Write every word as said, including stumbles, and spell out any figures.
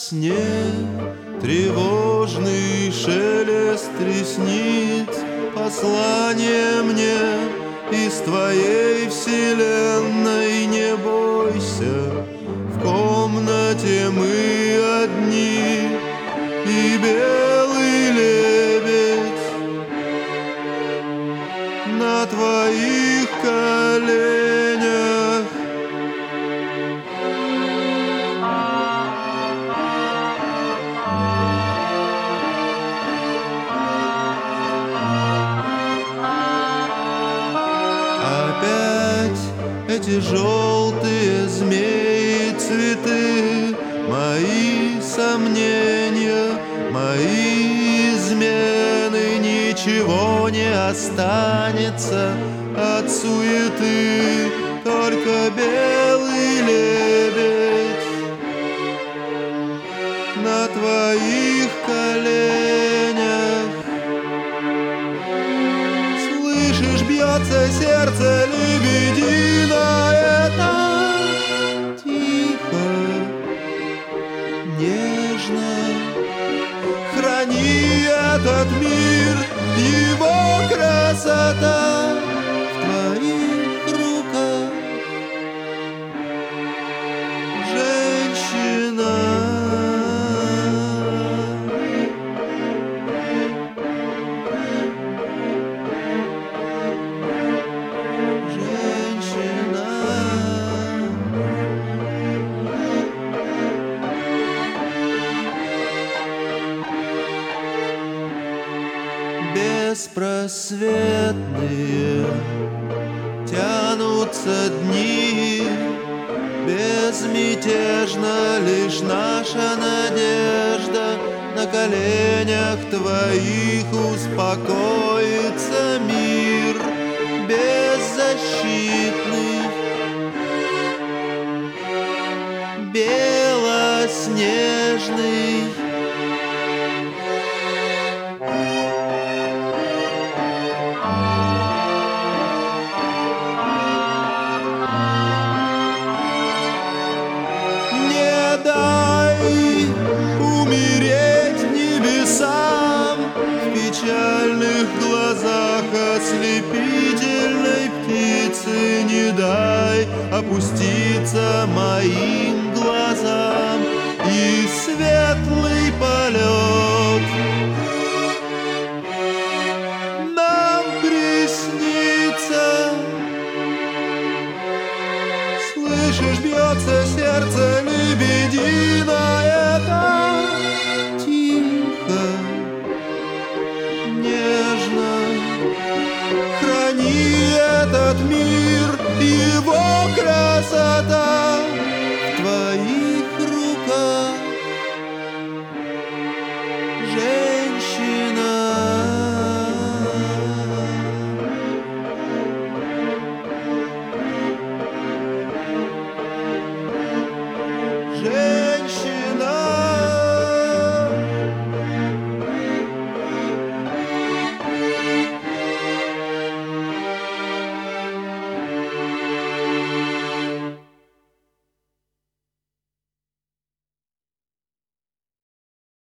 сне тревожный шелест ресниц, послание мне из твоей вселенной. Не бойся, в комнате мы одни, и белый лебедь на твоих коленях. Опять эти желтые змеи, цветы, мои сомнения, мои измены. Ничего не останется от суеты, только белый лебедь на твоих коленях. Слышишь, бьется сердце лебединое, так тихо, нежно. Храни этот мир, его красота в твоих руках, женщина. Беспросветные тянутся дни, безмятежна лишь наша надежда. На коленях твоих успокоится мир беззащитный, белоснежный. Умереть небесам в печальных глазах ослепительной птицы. Не дай опуститься моим глазам, и светлый полет нам приснится. Слышишь, бьется сердце лебединое, так тихо, нежно. Храни этот мир, его красота в твоих